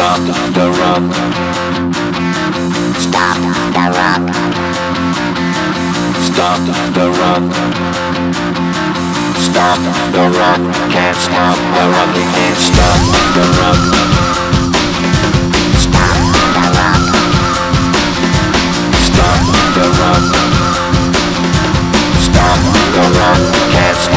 Stop the rock. Stop the rock. Stop the rock. Stop the rock. Can't stop the rock. You can't stop the rock.